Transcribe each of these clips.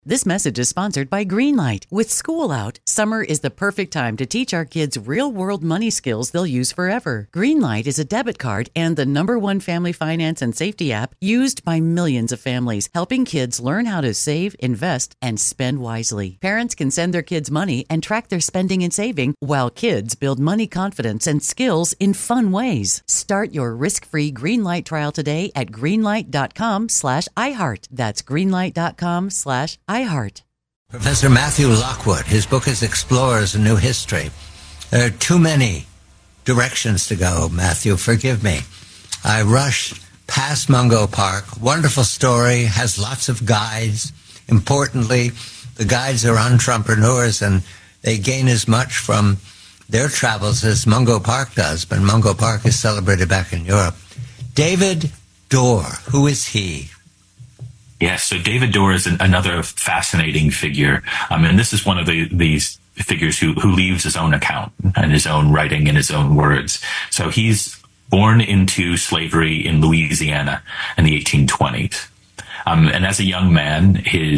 This message is sponsored by Greenlight. With school out, summer is the perfect time to teach our kids real-world money skills they'll use forever. Greenlight is a debit card and the #1 family finance and safety app used by millions of families, helping kids learn how to save, invest, and spend wisely. Parents can send their kids money and track their spending and saving, while kids build money confidence and skills in fun ways. Start your risk-free Greenlight trial today at greenlight.com/iHeart. That's greenlight.com/iHeart. Professor Matthew Lockwood, his book is Explorers: A New History. There are too many directions to go, Matthew, forgive me. I rushed past Mungo Park. Wonderful story, has lots of guides. Importantly, the guides are entrepreneurs and they gain as much from their travels as Mungo Park does, but Mungo Park is celebrated back in Europe. David Dorr, who is he? Yes, so David Dorr is another fascinating figure, and this is one of these figures who leaves his own account and his own writing and his own words. So he's born into slavery in Louisiana in the 1820s, and as a young man, he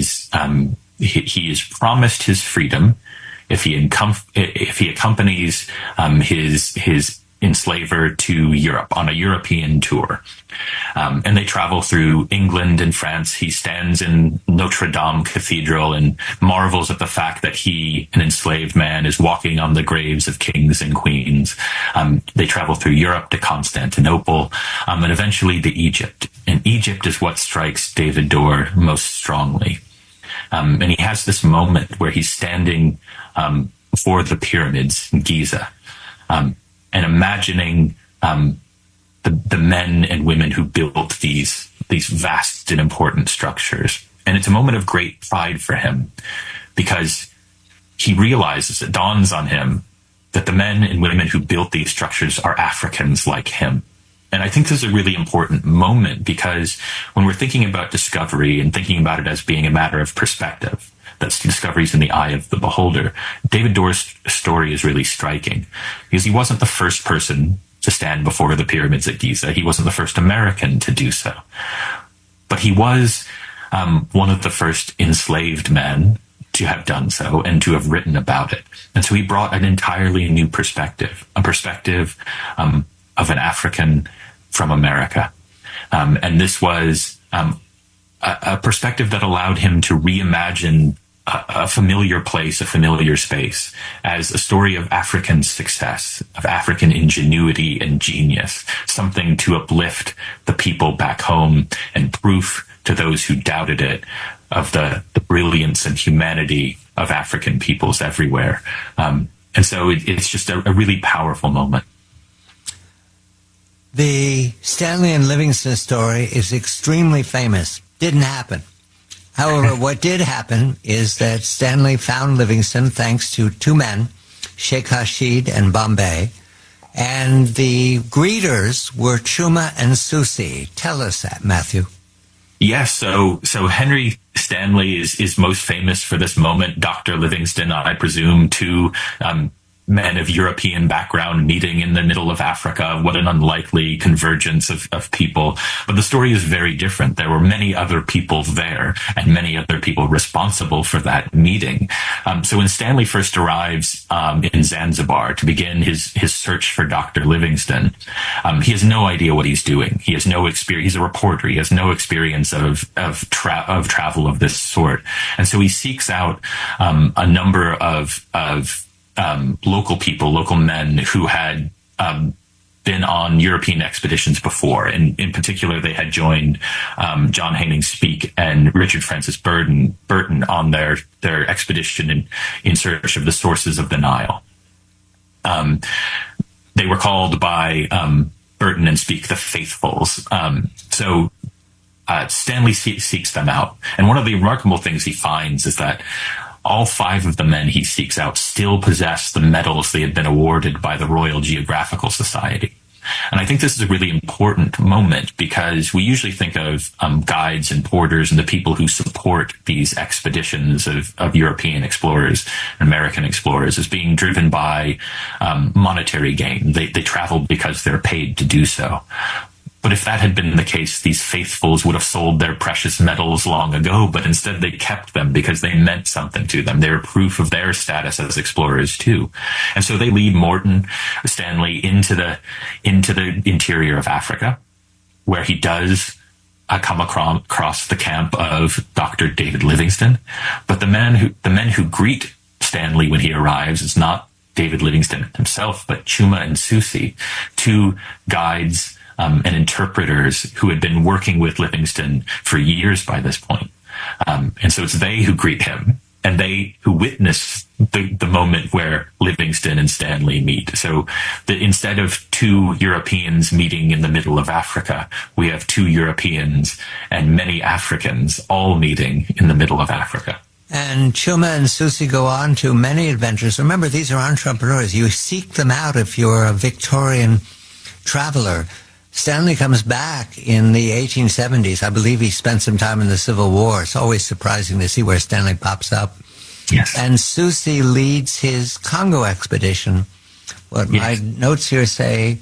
is promised his freedom if he accompanies his enslaver to Europe on a European tour. And they travel through England and France. He stands in Notre Dame Cathedral and marvels at the fact that he, an enslaved man, is walking on the graves of kings and queens. They travel through Europe to Constantinople, and eventually to Egypt. And Egypt is what strikes David Dorr most strongly. And he has this moment where he's standing before the pyramids in Giza, and imagining the men and women who built these vast and important structures. And it's a moment of great pride for him because he realizes, it dawns on him, that the men and women who built these structures are Africans like him. And I think this is a really important moment because when we're thinking about discovery and thinking about it as being a matter of perspective, that discovery's in the eye of the beholder, David Dorr's story is really striking because he wasn't the first person to stand before the pyramids at Giza. He wasn't the first American to do so. But he was one of the first enslaved men to have done so and to have written about it. And so he brought an entirely new perspective, a perspective of an African from America. And this was a perspective that allowed him to reimagine a familiar place, a familiar space, as a story of African success, of African ingenuity and genius, something to uplift the people back home and proof to those who doubted it of the brilliance and humanity of African peoples everywhere. And so it's just a really powerful moment. The Stanley and Livingstone story is extremely famous. Didn't happen. However, what did happen is that Stanley found Livingstone thanks to two men, Sheikh Rashid and Bombay, and the greeters were Chuma and Susi. Tell us that, Matthew. Yes, so Henry Stanley is most famous for this moment. Dr. Livingstone, I presume, two men of European background meeting in the middle of Africa. What an unlikely convergence of people. But the story is very different. There were many other people there and many other people responsible for that meeting. So when Stanley first arrives in Zanzibar to begin his search for Dr. Livingstone, he has no idea what he's doing. He has no experience. He's a reporter. He has no experience of travel of this sort. And so he seeks out a number of local people, local men who had been on European expeditions before. And in particular, they had joined John Haining Speke and Richard Francis Burton on their expedition in search of the sources of the Nile. They were called by Burton and Speke the Faithfuls. So Stanley seeks them out. And one of the remarkable things he finds is that all five of the men he seeks out still possess the medals they had been awarded by the Royal Geographical Society. And I think this is a really important moment because we usually think of guides and porters and the people who support these expeditions of European explorers and American explorers as being driven by monetary gain. They travel because they're paid to do so. But if that had been the case, these faithfuls would have sold their precious metals long ago, but instead they kept them because they meant something to them. They were proof of their status as explorers too. And so they lead Morton Stanley into the interior of Africa, where he does come across the camp of Dr. David Livingstone. But the men who greet Stanley when he arrives is not David Livingstone himself, but Chuma and Susi, two guides and interpreters who had been working with Livingstone for years by this point. And so it's they who greet him, and they who witness the moment where Livingstone and Stanley meet. So instead of two Europeans meeting in the middle of Africa, we have two Europeans and many Africans all meeting in the middle of Africa. And Chuma and Susi go on to many adventures. Remember, these are entrepreneurs. You seek them out if you're a Victorian traveler. Stanley comes back in the 1870s. I believe he spent some time in the Civil War. It's always surprising to see where Stanley pops up. Yes. And Susi leads his Congo expedition. What my notes here say,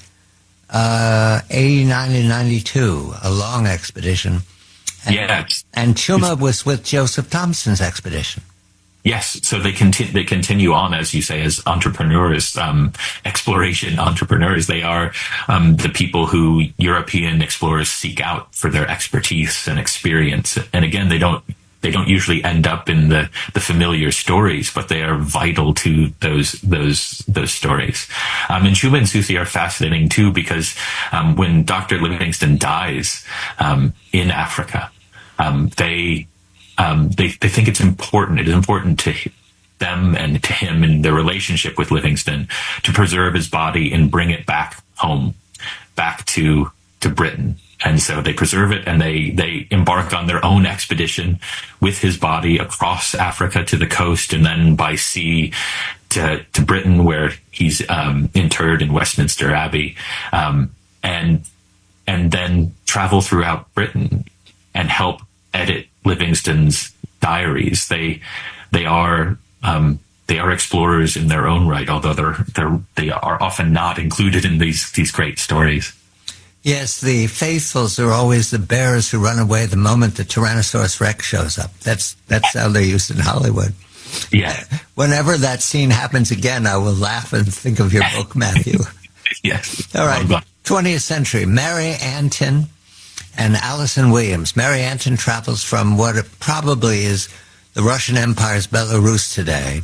89 and 92, a long expedition. And Chuma was with Joseph Thompson's expedition. Yes, so they continue on, as you say, as entrepreneurs, exploration entrepreneurs. They are the people who European explorers seek out for their expertise and experience. And again, they don't usually end up in the familiar stories, but they are vital to those stories. And Chuma and Susi are fascinating too, because when Dr. Livingstone dies in Africa, they think it's important. It is important to them and to him and their relationship with Livingstone to preserve his body and bring it back home, back to Britain. And so they preserve it, and they embark on their own expedition with his body across Africa to the coast, and then by sea to Britain, where he's interred in Westminster Abbey, and then travel throughout Britain and help edit Livingstone's diaries. They are explorers in their own right, although they are often not included in these great stories. Yes, the faithfuls are always the bears who run away the moment the Tyrannosaurus Rex shows up. That's how they're used in Hollywood. Yeah. Whenever that scene happens again, I will laugh and think of your book, Matthew. Yes. All right. 20th century, Mary Antin and Allison Williams. Mary Antin travels from what probably is the Russian Empire's Belarus today,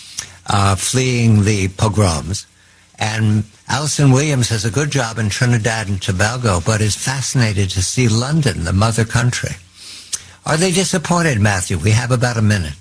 fleeing the pogroms. And Allison Williams has a good job in Trinidad and Tobago, but is fascinated to see London, the mother country. Are they disappointed, Matthew? We have about a minute.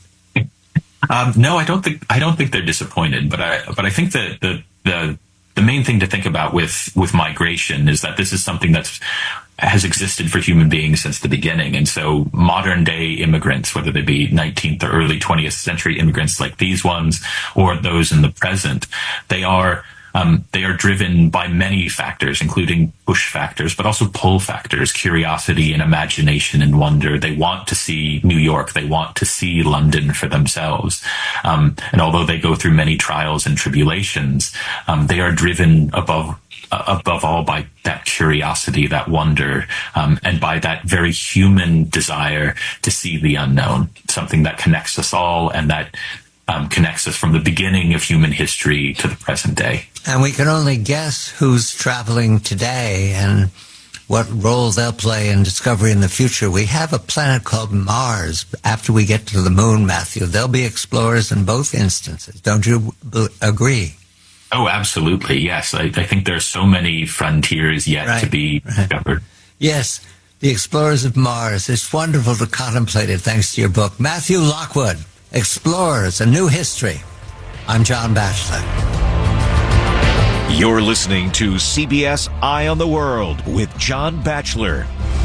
No, I don't think they're disappointed, but I think that the main thing to think about with migration is that this is something has existed for human beings since the beginning. And so modern day immigrants, whether they be 19th or early 20th century immigrants like these ones, or those in the present, they are driven by many factors, including push factors, but also pull factors, curiosity and imagination and wonder. They want to see New York. They want to see London for themselves. And although they go through many trials and tribulations, they are driven above all by that curiosity, that wonder, and by that very human desire to see the unknown, something that connects us all and that connects us from the beginning of human history to the present day. And we can only guess who's traveling today and what role they'll play in discovery in the future. We have a planet called Mars. After we get to the moon, Matthew, there'll be explorers in both instances. Don't you agree? Oh, absolutely. Yes. I think there are so many frontiers yet to be discovered. Yes. The explorers of Mars. It's wonderful to contemplate it thanks to your book. Matthew Lockwood, Explorers, A New History. I'm John Batchelor. You're listening to CBS Eye on the World with John Batchelor.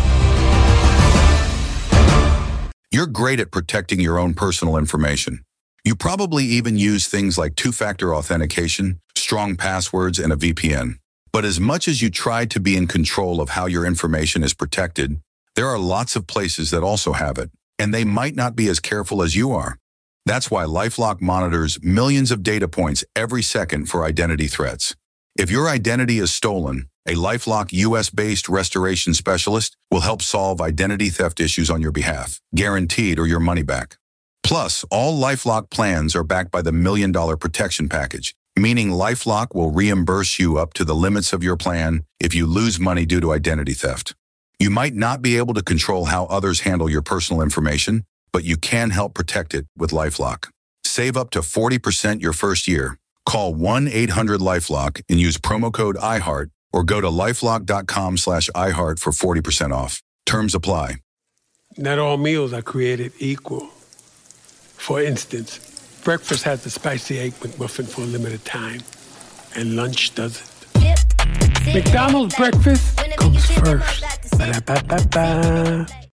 You're great at protecting your own personal information. You probably even use things like two-factor authentication, strong passwords, and a VPN. But as much as you try to be in control of how your information is protected, there are lots of places that also have it, and they might not be as careful as you are. That's why LifeLock monitors millions of data points every second for identity threats. If your identity is stolen, A LifeLock U.S.-based restoration specialist will help solve identity theft issues on your behalf, guaranteed or your money back. Plus, all LifeLock plans are backed by the $1 Million Protection Package, meaning LifeLock will reimburse you up to the limits of your plan if you lose money due to identity theft. You might not be able to control how others handle your personal information, but you can help protect it with LifeLock. Save up to 40% your first year. Call 1-800-LifeLock and use promo code iHeart or go to lifelock.com/iHeart for 40% off. Terms apply. Not all meals are created equal. For instance, breakfast has the spicy egg McMuffin for a limited time, and lunch doesn't. McDonald's breakfast comes first. Ba-da-ba-ba-ba.